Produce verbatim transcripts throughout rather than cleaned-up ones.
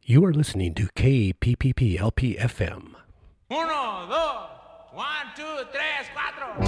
You are listening to K P P P L P F M. Uno, dos, one, two, tres, cuatro.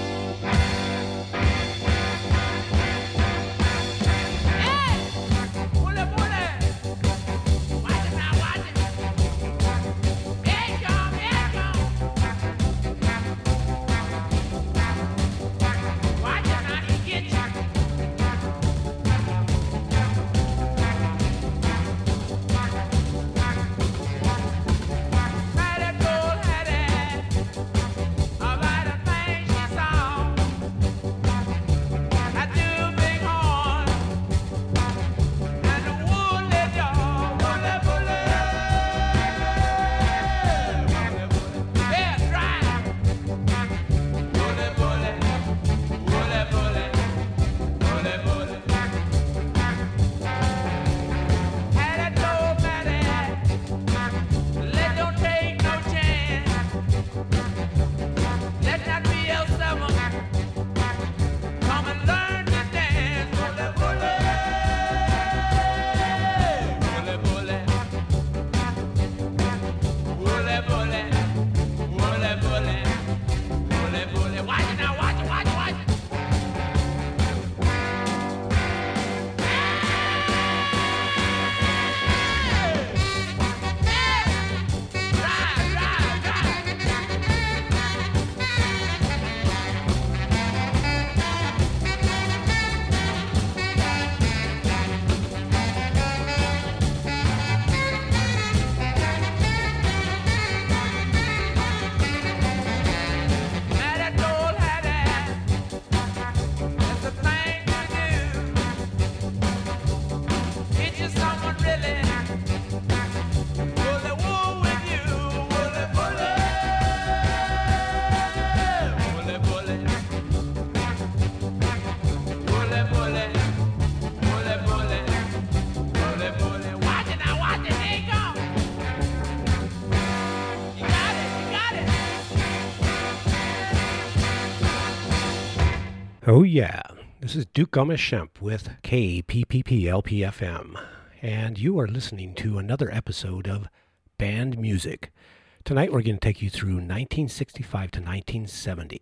Oh yeah, this is Duke Gomez-Schempp with K P P P L P F M, and you are listening to another episode of Band Music. Tonight we're going to take you through nineteen sixty-five to nineteen seventy.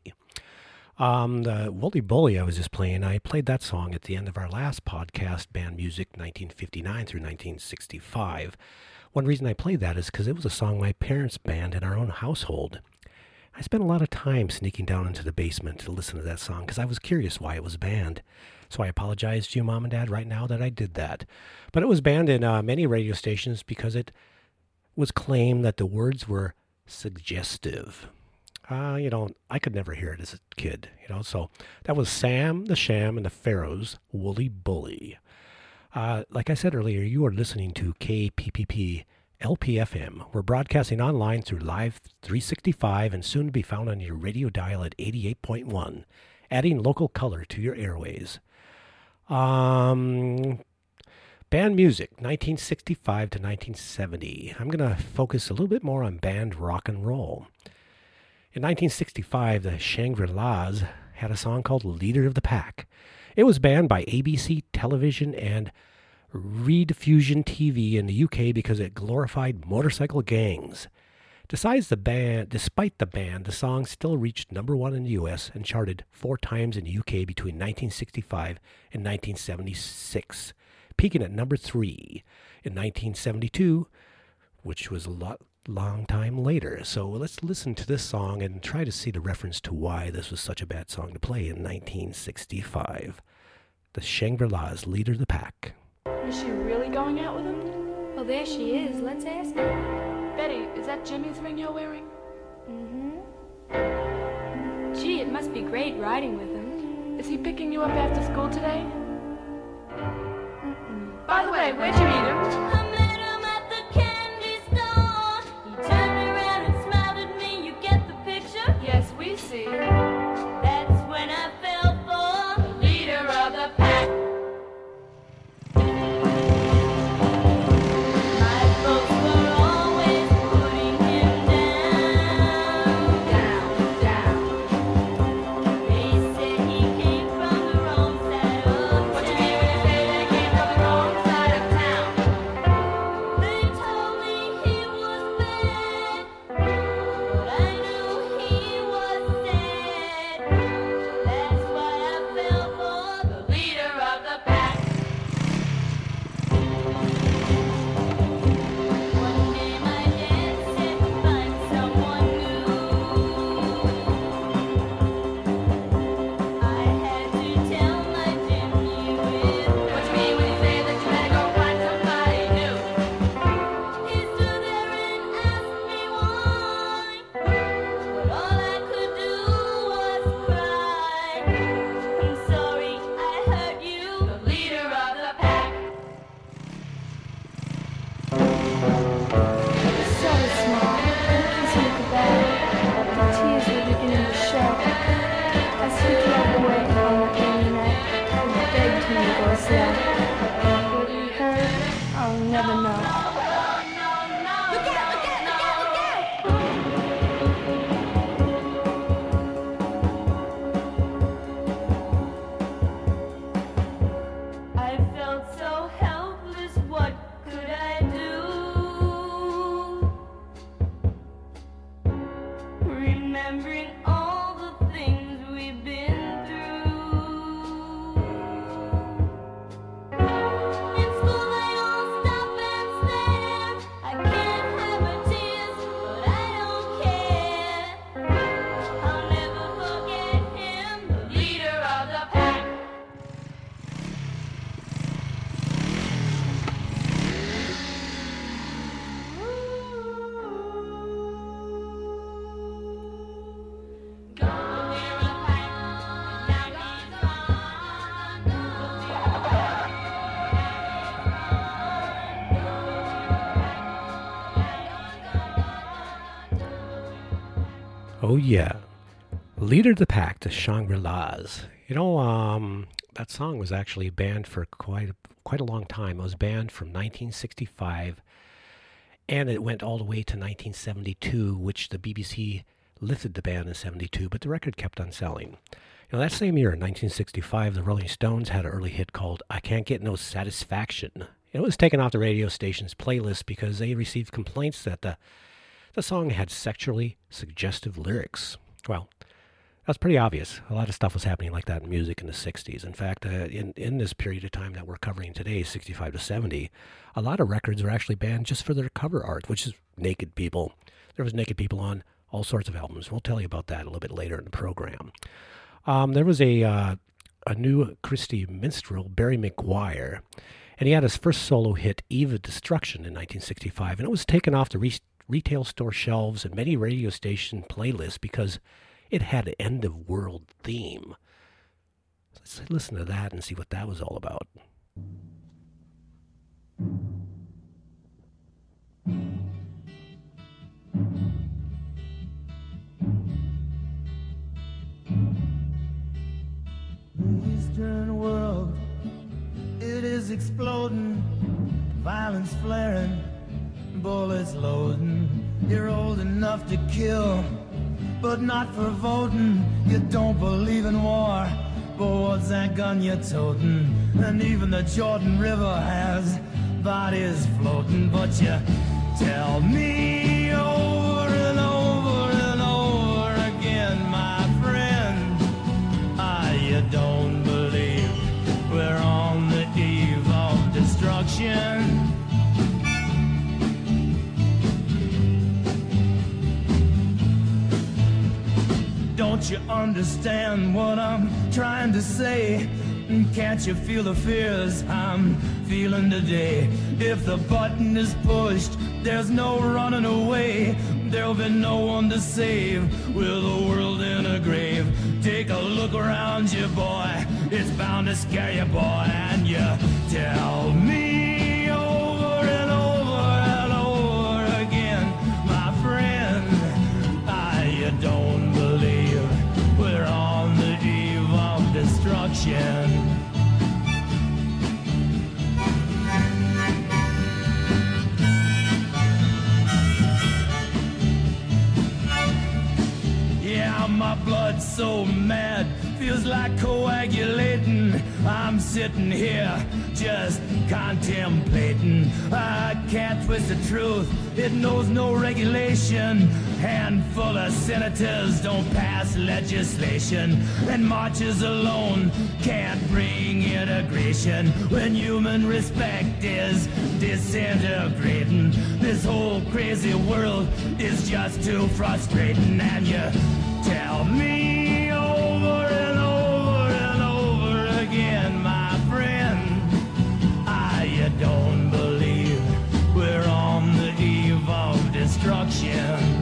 Um, the Wooly Bully I was just playing, I played that song at the end of our last podcast, Band Music nineteen fifty-nine through nineteen sixty-five. One reason I played that is because it was a song my parents banned in our own household. I spent a lot of time sneaking down into the basement to listen to that song because I was curious why it was banned. So I apologize to you, Mom and Dad, right now that I did that. But it was banned in uh, many radio stations because it was claimed that the words were suggestive. Uh, you know, I could never hear it as a kid, you know. So that was Sam the Sham and the Pharaohs' Wooly Bully. Uh, like I said earlier, you are listening to K P P P L P F M. We're broadcasting online through Live three sixty-five and soon to be found on your radio dial at eighty-eight point one, adding local color to your airways. Um, band music, nineteen sixty-five to nineteen seventy. I'm going to focus a little bit more on band rock and roll. In nineteen sixty-five, the Shangri-Las had a song called Leader of the Pack. It was banned by A B C Television and Rediffusion T V in the U K because it glorified motorcycle gangs. Besides the ban, despite the ban, the song still reached number one in the U S and charted four times in the U K between nineteen sixty-five and nineteen seventy-six, peaking at number three in nineteen seventy-two, which was a lot long time later. So let's listen to this song and try to see the reference to why this was such a bad song to play in nineteen sixty-five. The Shangri-Las, Leader of the Pack. Is she really going out with him? Well, there she is. Let's ask her. Betty, is that Jimmy's ring you're wearing? Mm-hmm. Gee, it must be great riding with him. Is he picking you up after school today? Mm-mm. By the way, where'd you meet him? I met him at the candy store. He turned around and smiled at me. You get the picture? Yes, we see. That's when I fell for leader of the pack. What you mean when you say they came from the wrong side of town? Oh yeah, Leader of the Pack, the Shangri-Las. You know, um, that song was actually banned for quite a, quite a long time. It was banned from nineteen sixty-five, and it went all the way to nineteen seventy-two, which the B B C lifted the ban in seventy-two, but the record kept on selling. You know, that same year, in nineteen sixty-five, the Rolling Stones had an early hit called I Can't Get No Satisfaction. It was taken off the radio station's playlist because they received complaints that the, the song had sexually suggestive lyrics. Well, that's pretty obvious. A lot of stuff was happening like that in music in the sixties. In fact, uh, in, in this period of time that we're covering today, sixty-five to seventy, a lot of records were actually banned just for their cover art, which is naked people. There was naked people on all sorts of albums. We'll tell you about that a little bit later in the program. Um, there was a uh, a new Christy minstrel, Barry McGuire, and he had his first solo hit, Eve of Destruction, in nineteen sixty-five, and it was taken off the re- retail store shelves and many radio station playlists because it had an end-of-world theme. Let's listen to that and see what that was all about. The Eastern world, it is exploding, violence flaring, bullets loading. You're old enough to kill, but not for voting. You don't believe in war, but what's that gun you're toting? And even the Jordan River has bodies floating. But you tell me over and over and over again, my friend, ah, you don't believe we're on the eve of destruction. Don't you understand what I'm trying to say? Can't you feel the fears I'm feeling today? If the button is pushed, there's no running away. There'll be no one to save with the world in a grave. Take a look around you, boy. It's bound to scare you, boy. And you tell me over and over and over again, my friend, I don't believe we're on the eve of destruction. Yeah, my blood's so mad, feels like coagulating. I'm sitting here just contemplating. I can't twist the truth, it knows no regulation. Handful of senators don't pass legislation, and marches alone can't bring integration. When human respect is disintegrating, this whole crazy world is just too frustrating. And you tell me over and over and over again, my friend, I don't believe we're on the eve of destruction.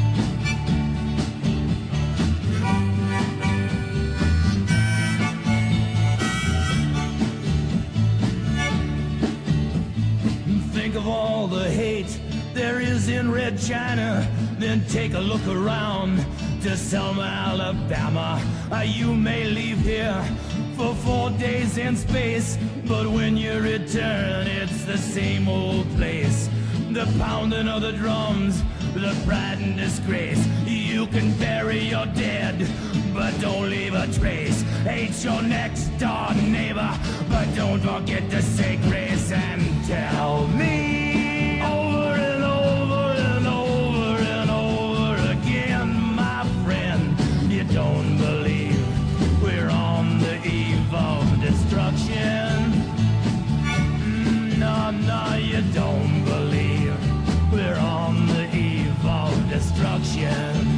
Think of all the hate there is in Red China, then take a look around to Selma, Alabama. Uh, you may leave here for four days in space, but when you return, it's the same old place. The pounding of the drums, the pride and disgrace. You can bury your dead, but don't leave a trace. Hate your next door neighbor, but don't forget to say grace. And tell me over and over and over and over again, my friend, you don't believe we're on the eve of destruction. Mm, no, no, you don't believe we're on the eve of destruction.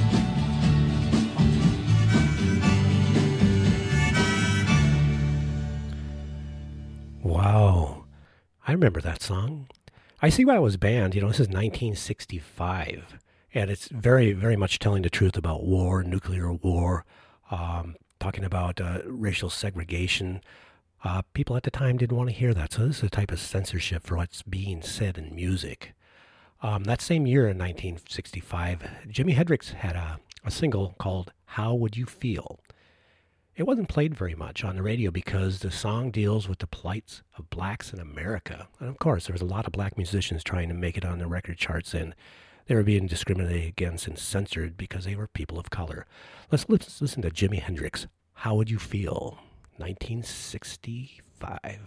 Wow. I remember that song. I see why it was banned. You know, this is nineteen sixty-five, and it's very, very much telling the truth about war, nuclear war, um, talking about uh, racial segregation. Uh, people at the time didn't want to hear that, so this is a type of censorship for what's being said in music. Um, that same year in nineteen sixty-five, Jimi Hendrix had a, a single called How Would You Feel? It wasn't played very much on the radio because the song deals with the plights of blacks in America. And of course, there was a lot of black musicians trying to make it on the record charts, and they were being discriminated against and censored because they were people of color. Let's, let's listen to Jimi Hendrix, How Would You Feel? nineteen sixty-five.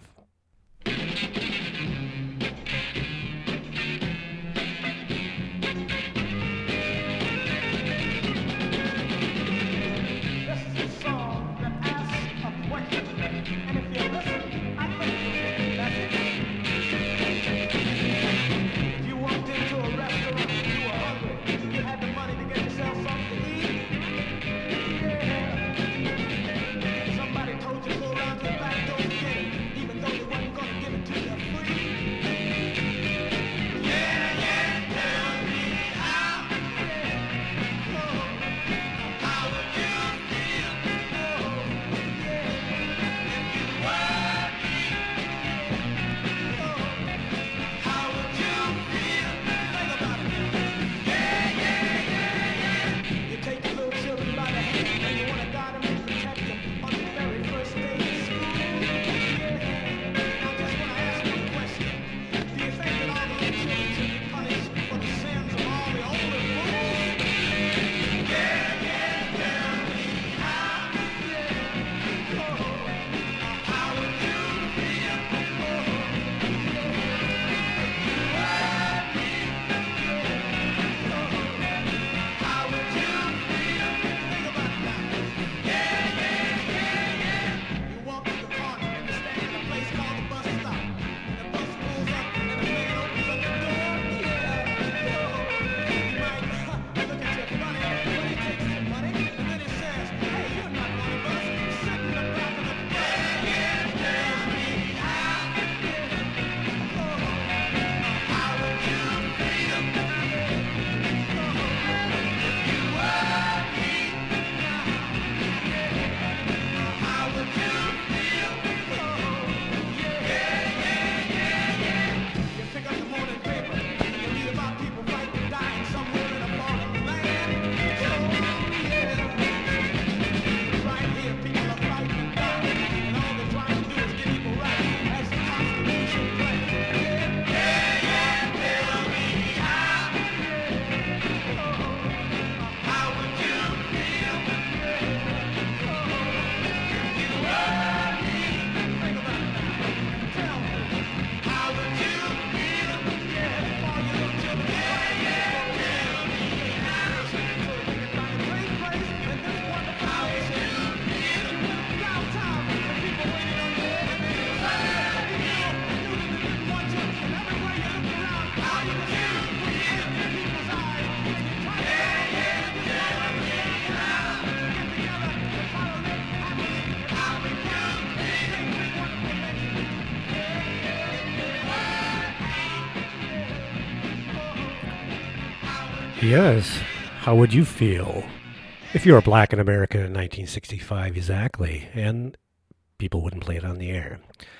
Yes, how would you feel if you were black in America in nineteen sixty-five, exactly, and people wouldn't play it on the air?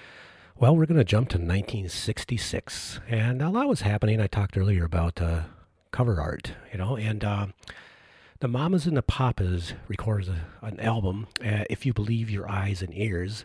Well, we're going to jump to nineteen sixty-six, and a lot was happening. I talked earlier about uh, cover art, you know, and uh, the Mamas and the Papas recorded a, an album, uh, If You Believe Your Eyes and Ears,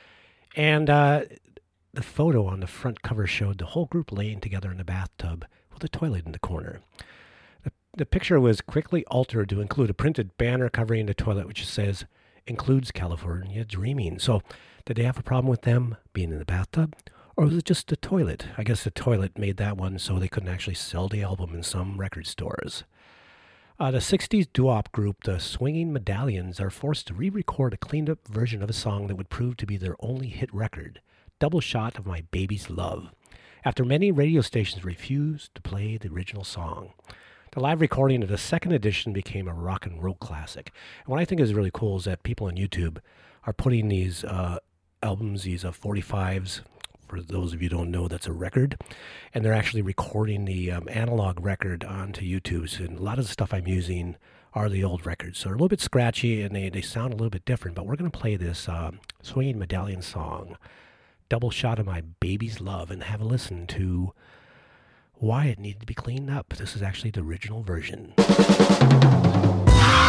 and uh, the photo on the front cover showed the whole group laying together in the bathtub with a toilet in the corner. The, the picture was quickly altered to include a printed banner covering the toilet which says, includes California Dreaming. So did they have a problem with them being in the bathtub? Or was it just the toilet? I guess the toilet made that one so they couldn't actually sell the album in some record stores. Uh, the sixties doo-wop group, the Swinging Medallions, are forced to re-record a cleaned-up version of a song that would prove to be their only hit record, Double Shot of My Baby's Love, after many radio stations refused to play the original song. The live recording of the second edition became a rock and roll classic. And what I think is really cool is that people on YouTube are putting these uh, albums, these uh, forty-fives, for those of you who don't know, that's a record, and they're actually recording the um, analog record onto YouTube. So a lot of the stuff I'm using are the old records. So they're a little bit scratchy, and they, they sound a little bit different, but we're going to play this um, Swinging Medallion song, Double Shot of My Baby's Love, and have a listen to why it needed to be cleaned up. This is actually the original version.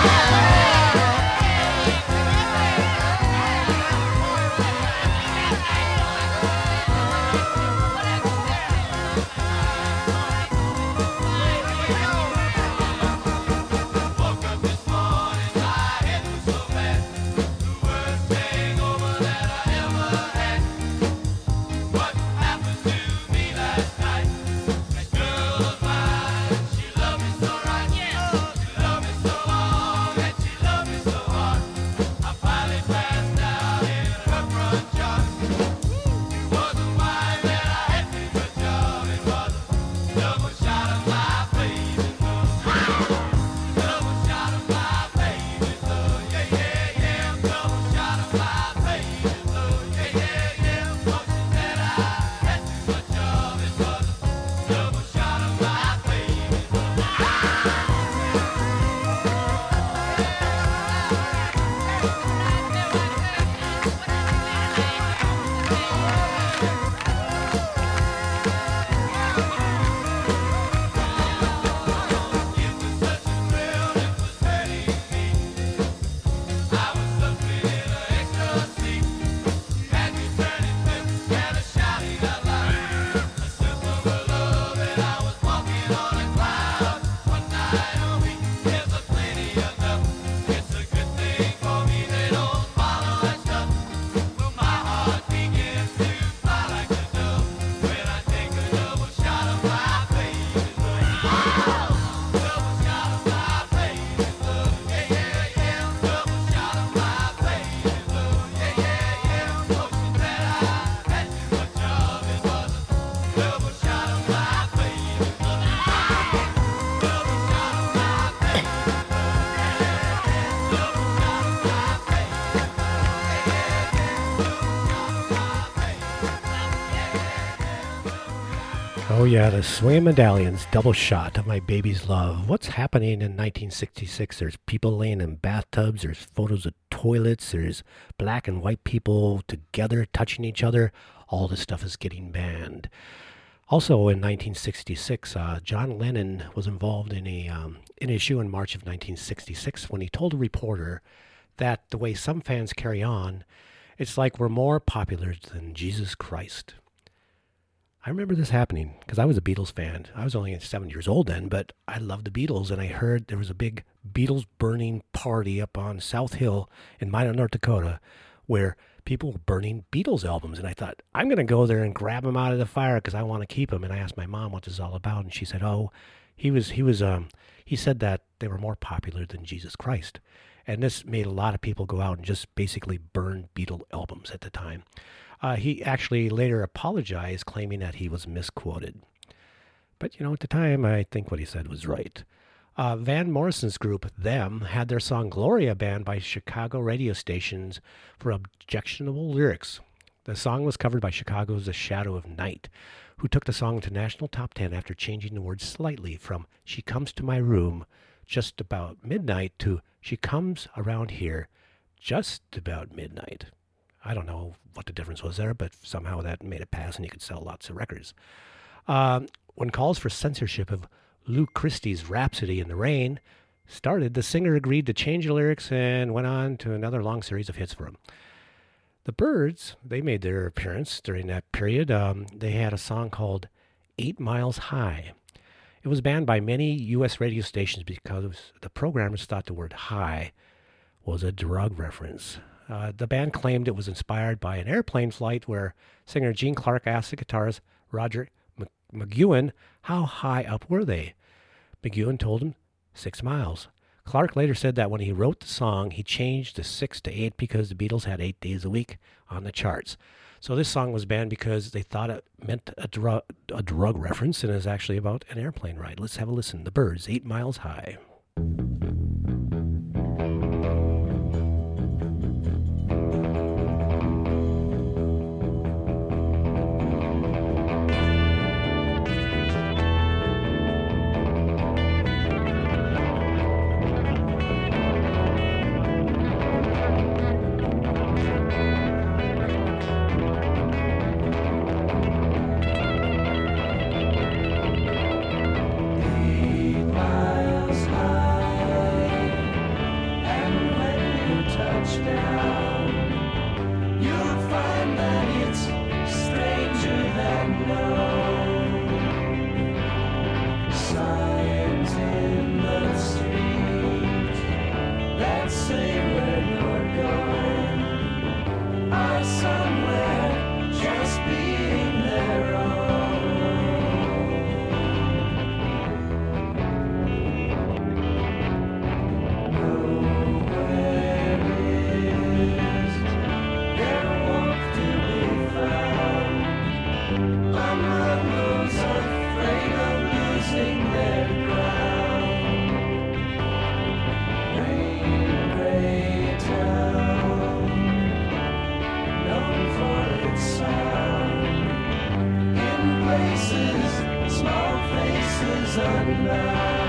Oh yeah, the Swinging Medallions, Double Shot of My Baby's Love. What's happening in nineteen sixty-six? There's people laying in bathtubs, there's photos of toilets, there's black and white people together touching each other. All this stuff is getting banned. Also in nineteen sixty-six, uh, John Lennon was involved in a um, an issue in March of nineteen sixty-six when he told a reporter that the way some fans carry on, it's like we're more popular than Jesus Christ. I remember this happening because I was a Beatles fan. I was only seven years old then, but I loved the Beatles, and I heard there was a big Beatles burning party up on South Hill in Minot, North Dakota, where people were burning Beatles albums, and I thought, I'm going to go there and grab them out of the fire because I want to keep them. And I asked my mom what this is all about, and she said, oh, he was, he was, um, he said that they were more popular than Jesus Christ. And this made a lot of people go out and just basically burn Beatle albums at the time. Uh, he actually later apologized, claiming that he was misquoted. But, you know, at the time, I think what he said was right. Uh, Van Morrison's group, Them, had their song Gloria banned by Chicago radio stations for objectionable lyrics. The song was covered by Chicago's The Shadow of Night, who took the song to national top ten after changing the words slightly from She Comes to My Room just about midnight to She Comes Around Here just about midnight. I don't know what the difference was there, but somehow that made it pass and you could sell lots of records. Um, when calls for censorship of Lou Christie's Rhapsody in the Rain started, the singer agreed to change the lyrics and went on to another long series of hits for him. The Byrds, they made their appearance during that period. Um, they had a song called Eight Miles High. It was banned by many U S radio stations because the programmers thought the word high was a drug reference. Uh, the band claimed it was inspired by an airplane flight where singer Gene Clark asked the guitarist Roger McGuinn how high up were they. McGuinn told him six miles. Clark later said that when he wrote the song, he changed the six to eight because the Beatles had eight days a week on the charts. So this song was banned because they thought it meant a, dru- a drug reference and is actually about an airplane ride. Let's have a listen. The Byrds, Eight Miles High. doesn't matter.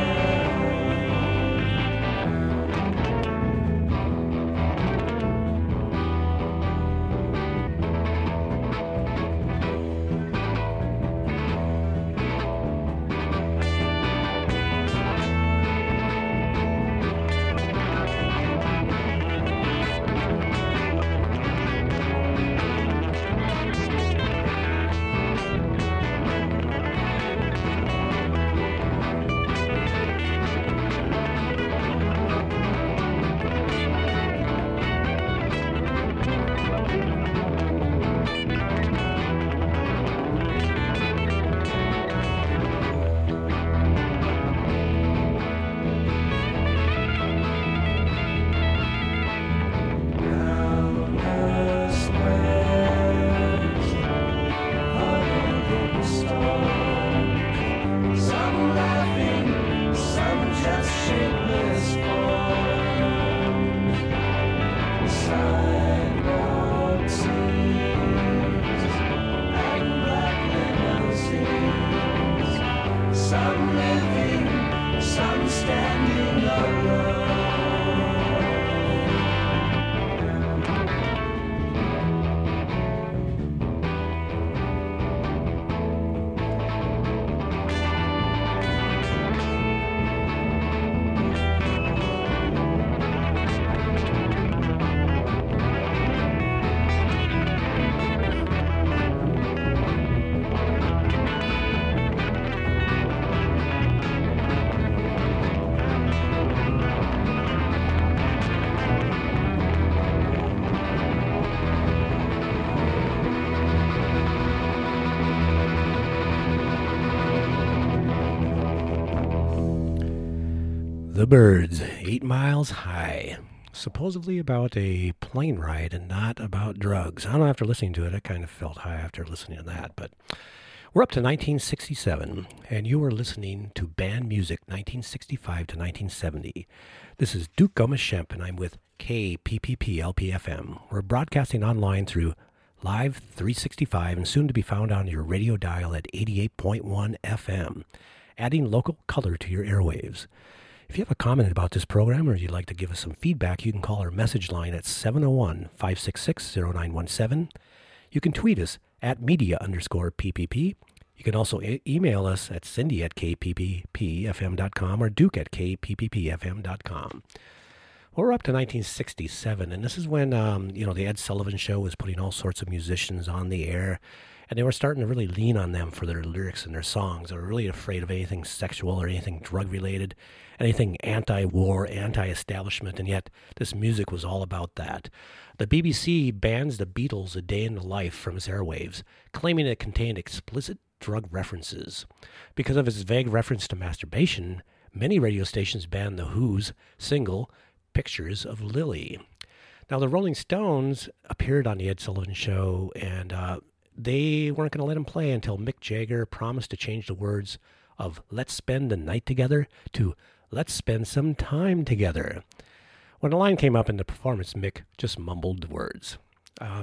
The Byrds, Eight Miles High. Supposedly about a plane ride and not about drugs. I don't know, after listening to it, I kind of felt high after listening to that. But we're up to nineteen sixty-seven, and you are listening to Band Music nineteen sixty-five to nineteen seventy. This is Duke Gomez-Schempp, and I'm with K P P P L P F M. We're broadcasting online through Live three sixty-five and soon to be found on your radio dial at eighty-eight point one F M, adding local color to your airwaves. If you have a comment about this program or you'd like to give us some feedback, you can call our message line at seven oh one, five six six, oh nine one seven. You can tweet us at media underscore PPP. You can also e- email us at Cindy at K P P P F M dot com or Duke at K P P P F M dot com. Well, we're up to nineteen sixty-seven, and this is when, um, you know, the Ed Sullivan Show was putting all sorts of musicians on the air, and they were starting to really lean on them for their lyrics and their songs. They were really afraid of anything sexual or anything drug-related, anything anti-war, anti-establishment, and yet this music was all about that. The B B C bans the Beatles' A Day in the Life from its airwaves, claiming it contained explicit drug references. Because of its vague reference to masturbation, many radio stations banned The Who's single, Pictures of Lily. Now, the Rolling Stones appeared on the Ed Sullivan Show, and uh, they weren't going to let him play until Mick Jagger promised to change the words of "Let's spend the night together" to "Let's spend some time together." When the line came up in the performance, Mick just mumbled the words. Uh,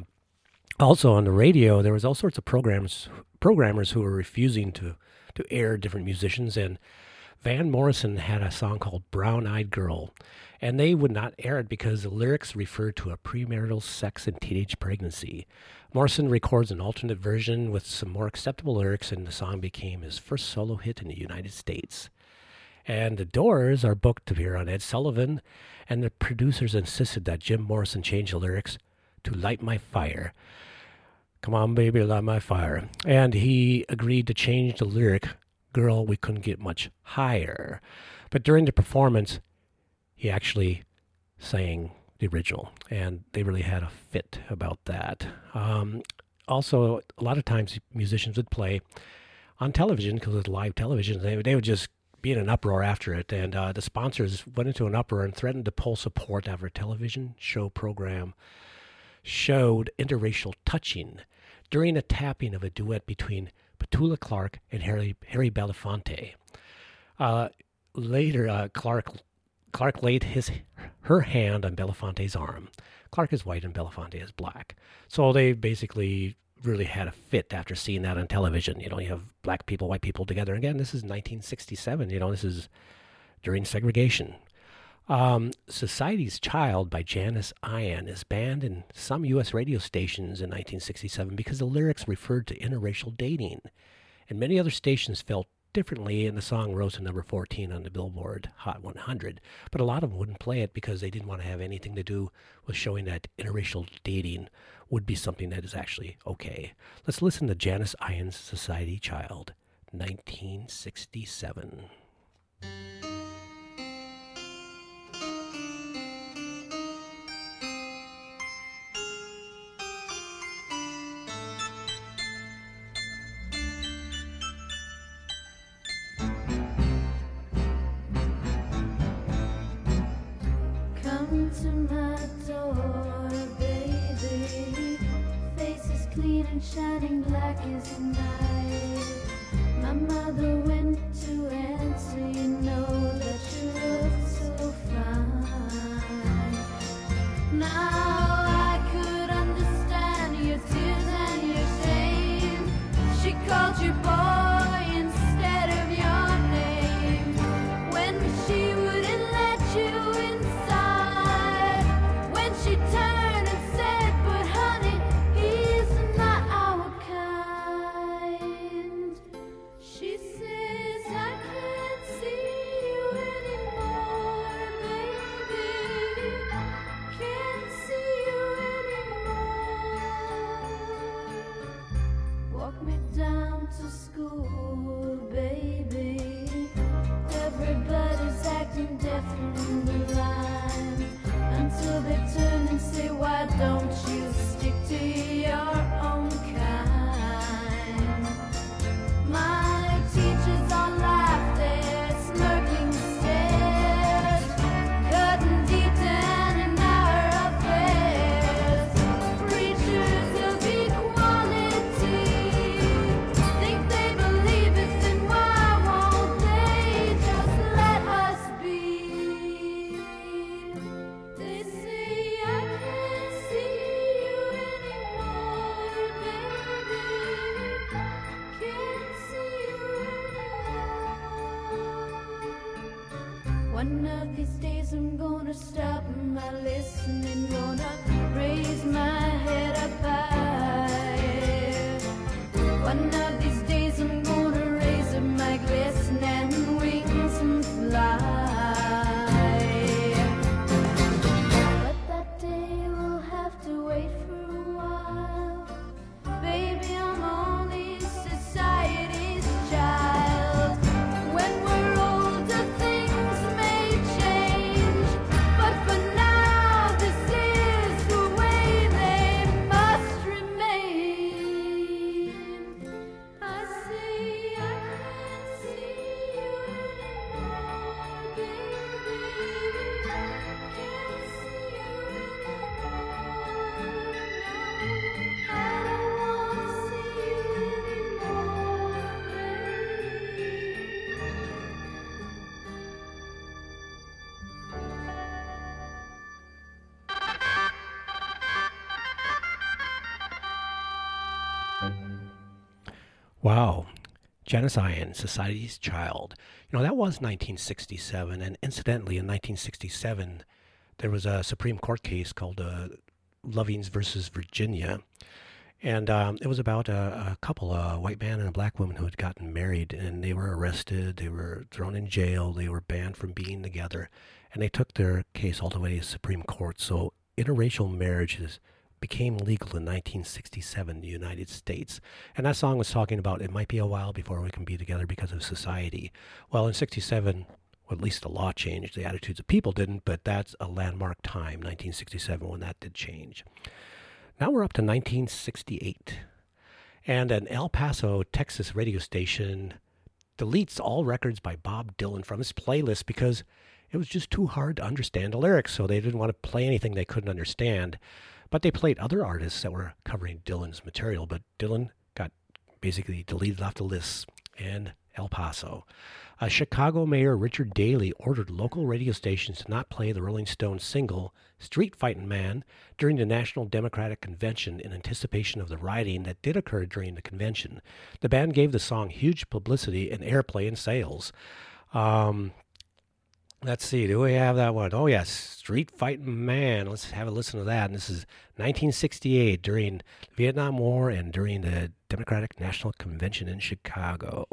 also on the radio, there was all sorts of programs, programmers who were refusing to, to air different musicians, and Van Morrison had a song called Brown Eyed Girl, and they would not air it because the lyrics referred to a premarital sex and teenage pregnancy. Morrison records an alternate version with some more acceptable lyrics, and the song became his first solo hit in the United States. And the Doors are booked to appear on Ed Sullivan, and the producers insisted that Jim Morrison change the lyrics to "Light My Fire." Come on, baby, light my fire. And he agreed to change the lyric, "Girl, we couldn't get much higher." But during the performance, he actually sang the original, and they really had a fit about that. Um, also, a lot of times musicians would play on television because it was live television. They, they would just be in an uproar after it, and uh, the sponsors went into an uproar and threatened to pull support after a television show program showed interracial touching during a tapping of a duet between Petula Clark and Harry, Harry Belafonte. Uh, later, uh, Clark Clark laid his her hand on Belafonte's arm. Clark is white and Belafonte is black. So they basically really had a fit after seeing that on television. You know, you have black people, white people together. Again, this is nineteen sixty-seven. You know, this is during segregation. Um, Society's Child by Janice Ian is banned in some U S radio stations in nineteen sixty-seven because the lyrics referred to interracial dating. And many other stations felt differently, and the song rose to number fourteen on the Billboard Hot one hundred. But a lot of them wouldn't play it because they didn't want to have anything to do with showing that interracial dating would be something that is actually okay. Let's listen to Janice Ian's Society Child, nineteen sixty-seven. Come to my door, baby. Face is clean and shining black as night. My mother went to answer, you know that you look so fine. Now I could understand your tears and your shame. She called you boy instead of your name. When she wouldn't let you inside, when she turned and said, but honey, he's not our kind. She says, I can't see you anymore, baby. Can't see you anymore. Walk me down to school, baby. Everybody's acting deaf and blind until they turn and say, why don't you stick to your own kind? My teachers all laughed at smirking stares, cutting deep down in our affairs. Preachers of equality think they believe it, then why won't they just let us be? They say I can't see you anymore, baby. Can't see you anymore. One of these days I'm gonna stop my listening, gonna raise my head up high. One of these days I'm gonna raise up my glistening wings and fly. But that day will have to wait for a while. Baby, I'm only society's child. When we're older, things may change. But for now, this is the way they must remain. I say I can't see you anymore, baby. Can't see you anymore. I don't wanna see you anymore, Wow. Janice Ian, Society's Child. You know, that was nineteen sixty-seven, and incidentally, in nineteen sixty-seven, there was a Supreme Court case called uh, Lovings versus Virginia, and um, it was about a, a couple, a white man and a black woman who had gotten married, and they were arrested, they were thrown in jail, they were banned from being together, and they took their case all the way to the Supreme Court. So interracial marriages became legal in nineteen sixty-seven in the United States. And that song was talking about it might be a while before we can be together because of society. Well, in sixty-seven, well, at least the law changed. The attitudes of people didn't, but that's a landmark time, nineteen sixty-seven, when that did change. Now we're up to nineteen sixty-eight. And an El Paso, Texas radio station deletes all records by Bob Dylan from his playlist because it was just too hard to understand the lyrics, so they didn't want to play anything they couldn't understand. But they played other artists that were covering Dylan's material, but Dylan got basically deleted off the list. And El Paso. Uh, Chicago Mayor Richard Daley ordered local radio stations to not play the Rolling Stones single Street Fightin' Man during the National Democratic Convention in anticipation of the rioting that did occur during the convention. The band gave the song huge publicity and airplay and sales. Um, let's see, do we have that one? Oh, yes, Street Fightin' Man. Let's have a listen to that. And this is nineteen sixty-eight during the Vietnam War and during the Democratic National Convention in Chicago.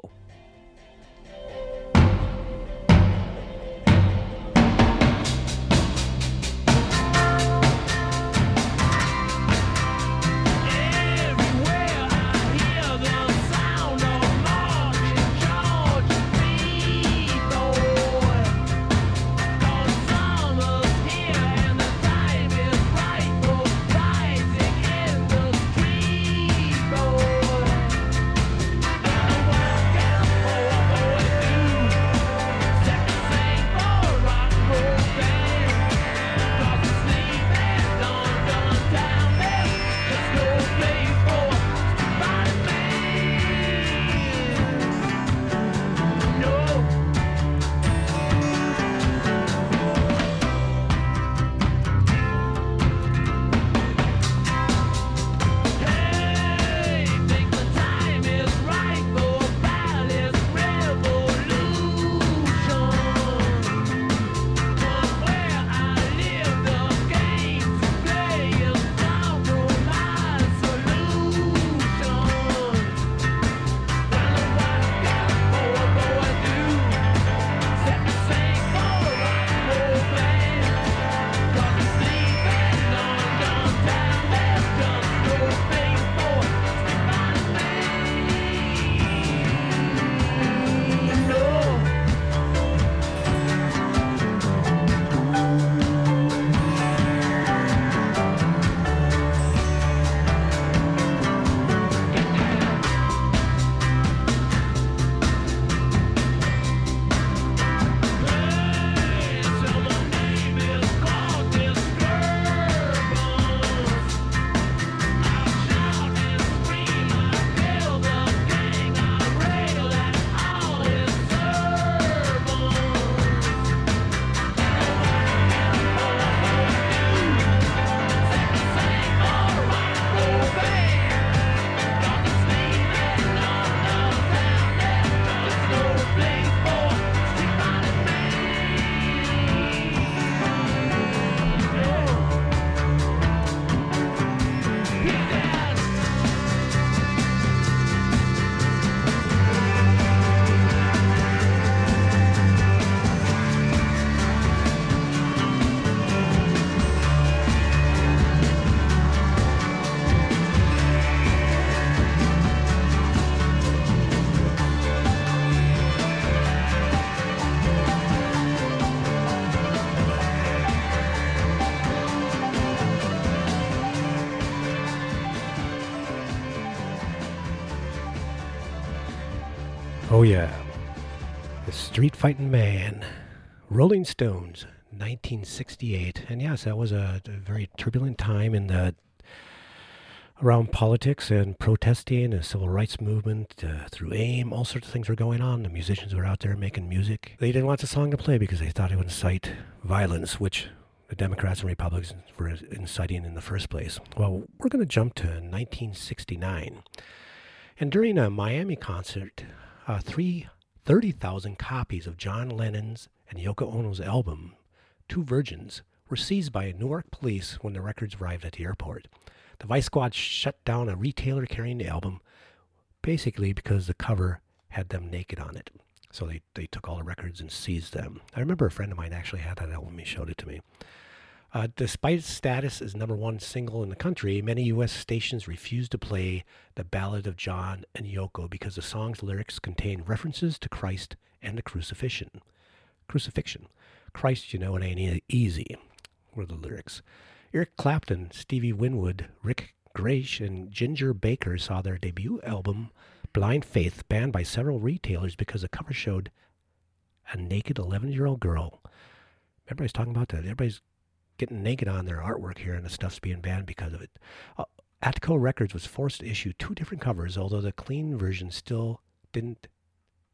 Oh yeah, the Street Fightin' Man, Rolling Stones, nineteen sixty-eight. And yes, that was a, a very turbulent time in the around politics and protesting and civil rights movement uh, through AIM. All sorts of things were going on. The musicians were out there making music. They didn't want the song to play because they thought it would incite violence, which the Democrats and Republicans were inciting in the first place. Well, we're going to jump to nineteen sixty-nine. And during a Miami concert, uh, three thirty thousand copies of John Lennon's and Yoko Ono's album, Two Virgins, were seized by Newark police when the records arrived at the airport. The Vice Squad shut down a retailer carrying the album, basically because the cover had them naked on it. So they, they took all the records and seized them. I remember a friend of mine actually had that album. He showed it to me. Uh, despite its status as number one single in the country, many U S stations refused to play The Ballad of John and Yoko because the song's lyrics contain references to Christ and the crucifixion. Crucifixion. Christ, you know, it ain't easy, were the lyrics. Eric Clapton, Stevie Winwood, Rick Graish, and Ginger Baker saw their debut album, Blind Faith, banned by several retailers because the cover showed a naked eleven-year-old girl. Remember I was talking about that? Everybody's getting naked on their artwork here, and the stuff's being banned because of it. Uh, Atco Records was forced to issue two different covers, although the clean version still didn't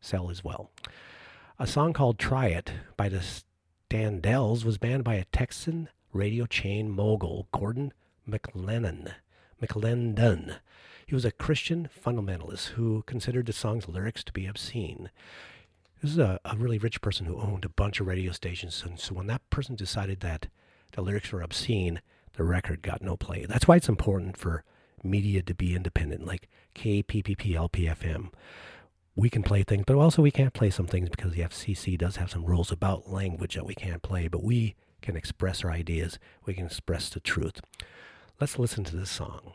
sell as well. A song called Try It by the Standells was banned by a Texan radio chain mogul, Gordon McLennan. McLendon. He was a Christian fundamentalist who considered the song's lyrics to be obscene. This is a, a really rich person who owned a bunch of radio stations, and so when that person decided that the lyrics were obscene, the record got no play. That's why it's important for media to be independent, like K P P P L P F M. We can play things, but also we can't play some things because the F C C does have some rules about language that we can't play, but we can express our ideas. We can express the truth. Let's listen to this song.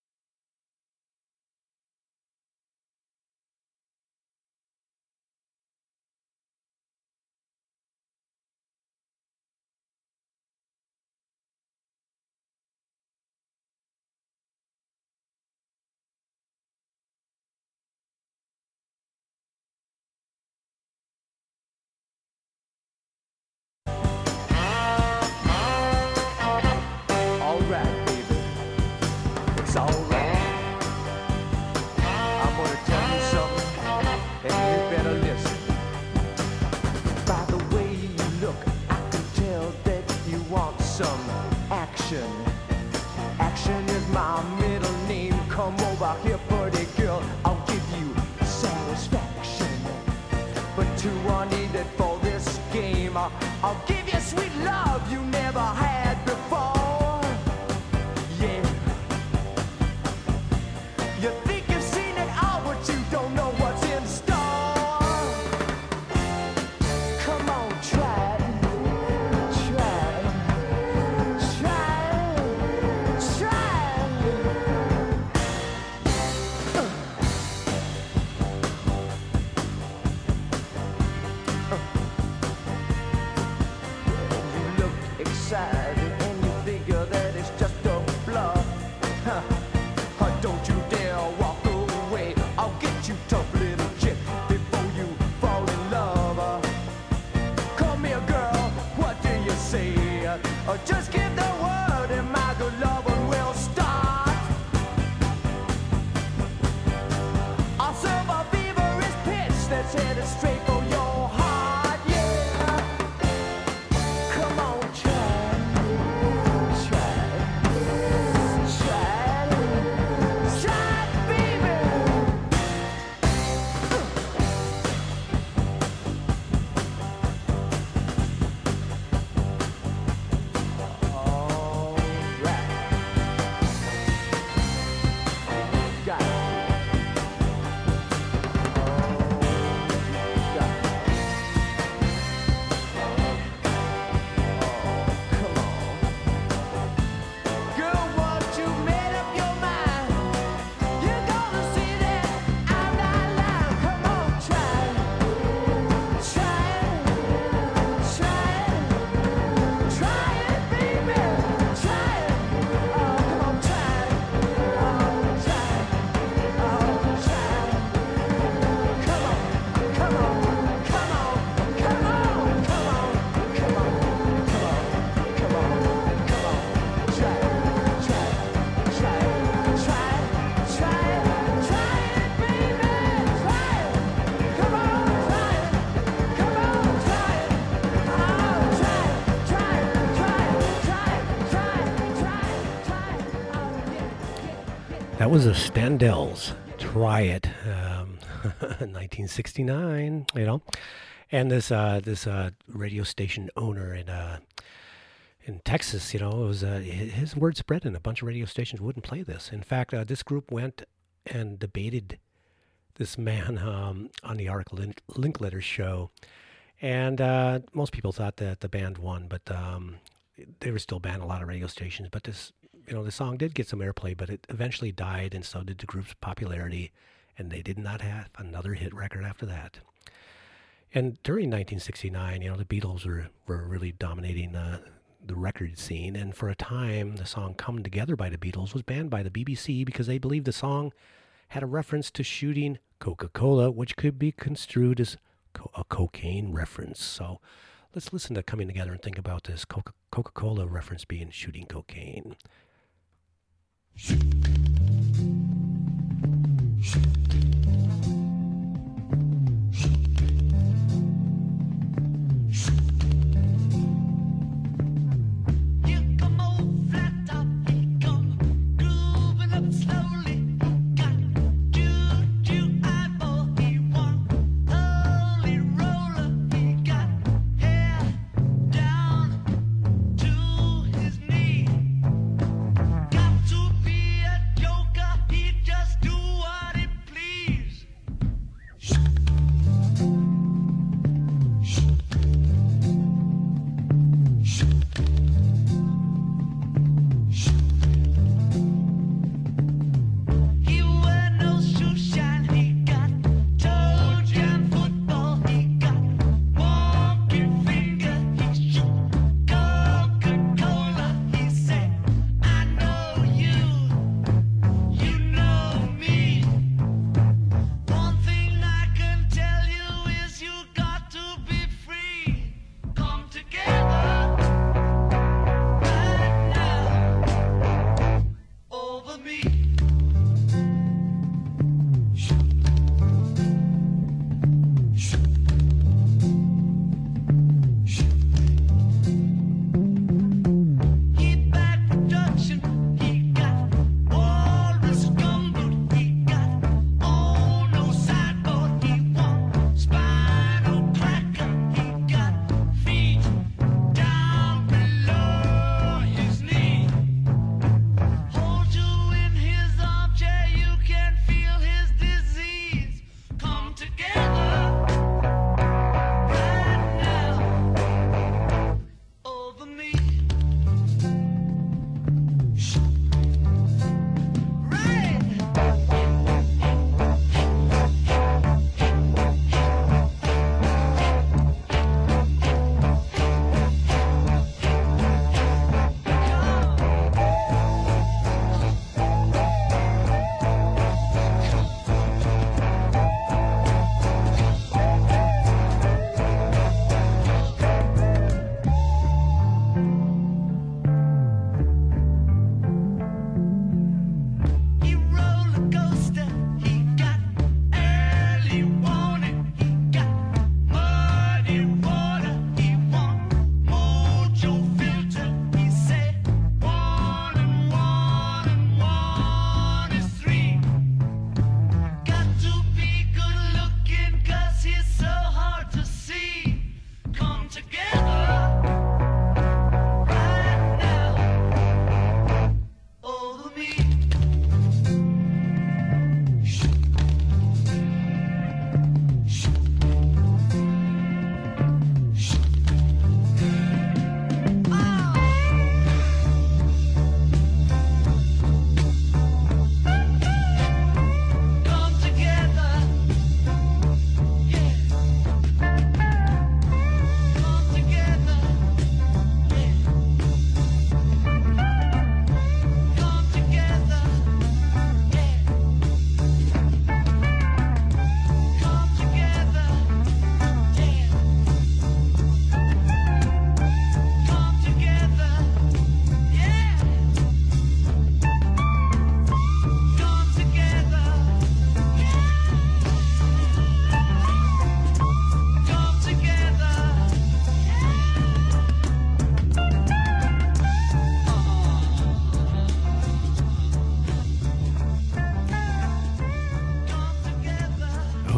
That was the Standells. Try It, um, nineteen sixty-nine. You know, and this uh, this uh, radio station owner in uh, in Texas, you know, it was uh, his word spread, and a bunch of radio stations wouldn't play this. In fact, uh, this group went and debated this man um, on the Art Linkletter show, and uh, most people thought that the band won, but um, they were still banned a lot of radio stations. But this. You know, the song did get some airplay, but it eventually died, and so did the group's popularity, and they did not have another hit record after that. And during nineteen sixty-nine, you know, the Beatles were, were really dominating uh, the record scene, and for a time, the song Come Together by the Beatles was banned by the B B C because they believed the song had a reference to shooting Coca-Cola, which could be construed as co- a cocaine reference. So let's listen to Coming Together and think about this Coca- Coca-Cola reference being shooting cocaine. Shoot. Shoot.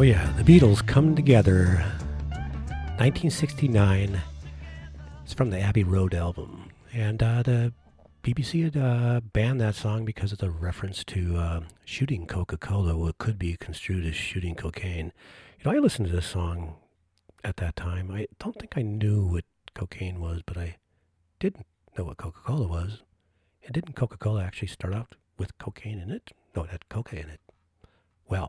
yeah, the Beatles Come Together, nineteen sixty-nine. It's from the Abbey Road album. And uh, the B B C had uh, banned that song because of the reference to uh, shooting Coca-Cola, what could be construed as shooting cocaine. You know, I listened to this song at that time. I don't think I knew what cocaine was, but I didn't know what Coca-Cola was. And didn't Coca-Cola actually start out with cocaine in it? No, it had coca in it. Well,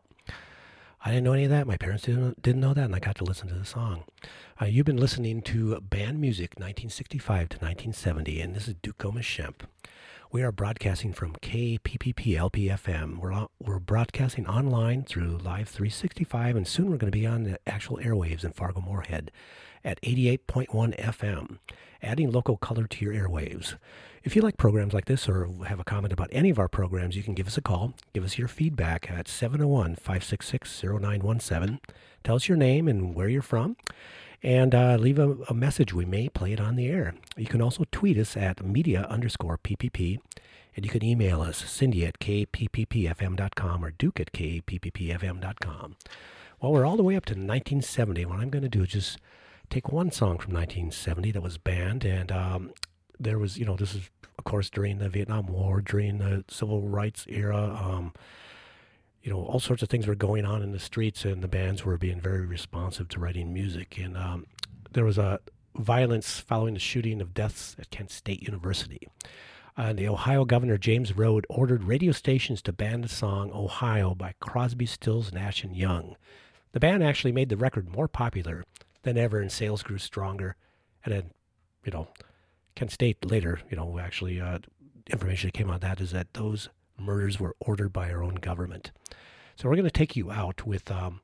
I didn't know any of that. My parents didn't didn't know that, and I got to listen to the song. Uh, you've been listening to Band Music nineteen sixty-five to nineteen seventy, and this is Duke Gomez-Schempp. We are broadcasting from K P P P L P F M. We're, on, we're broadcasting online through Live three sixty-five, and soon we're going to be on the actual airwaves in Fargo-Moorhead at eighty-eight point one F M, adding local color to your airwaves. If you like programs like this or have a comment about any of our programs, you can give us a call. Give us your feedback at seven oh one, five six six, oh nine one seven. Tell us your name and where you're from, and uh, leave a, a message. We may play it on the air. You can also tweet us at media underscore PPP, and you can email us, Cindy at k p p p f m dot com or Duke at k p p p f m dot com. Well, we're all the way up to nineteen seventy. What I'm going to do is just take one song from nineteen seventy that was banned, and um, there was, you know, this is, of course, during the Vietnam War, during the Civil Rights era. Um, you know, all sorts of things were going on in the streets, and the bands were being very responsive to writing music. And um, there was a violence following the shooting of deaths at Kent State University. Uh, the Ohio Governor James Rhode ordered radio stations to ban the song Ohio by Crosby, Stills, Nash and Young. The band actually made the record more popular than ever, and sales grew stronger. And then, you know, Kent State later, you know, actually uh, information that came on that is that those murders were ordered by our own government. So we're going to take you out with um,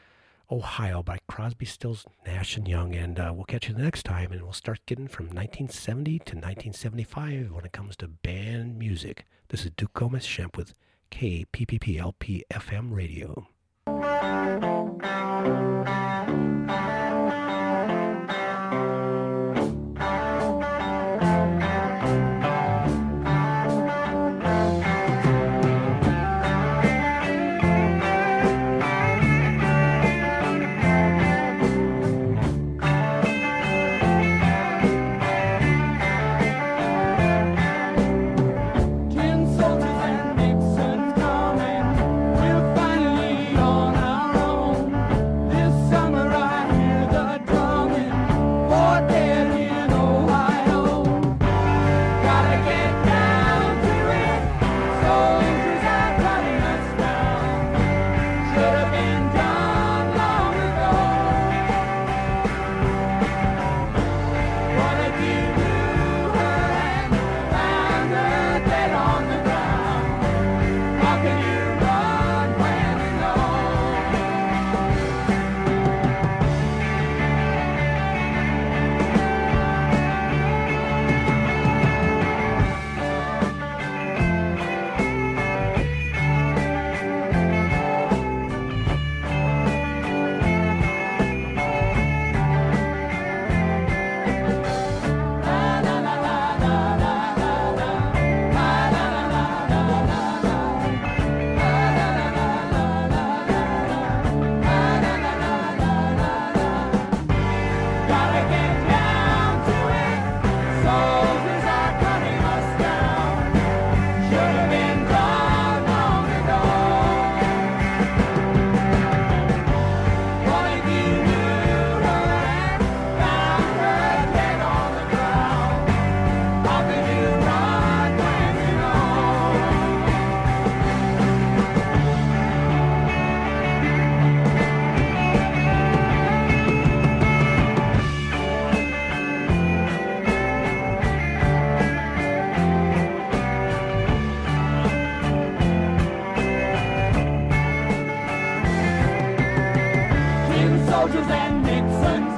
Ohio by Crosby, Stills, Nash and Young, and uh, we'll catch you the next time, and we'll start getting from nineteen seventy to nineteen seventy-five when it comes to band music. This is Duke Gomez-Schempp with K P P P L P F M Radio. Soldiers and Nixons